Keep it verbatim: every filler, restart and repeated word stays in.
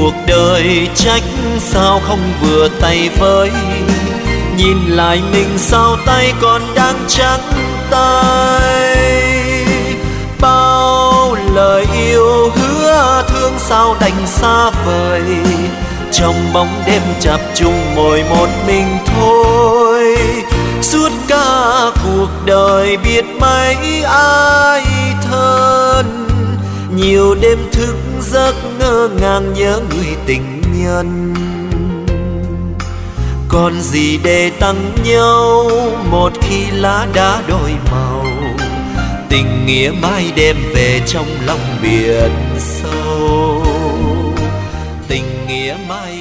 cuộc đời trách sao không vừa tay với, nhìn lại mình sao tay còn đang trắng tay. Bao lời yêu hứa thương sao đành xa vời, trong bóng đêm chập chung ngồi một mình thôi. Suốt cả cuộc đời biết mấy ai thân, nhiều đêm thức giấc ngơ ngàng nhớ người tình nhân. Còn gì để tặng nhau một khi lá đã đổi màu, tình nghĩa mãi đem về trong lòng biển sâu. Tình nghĩa mãi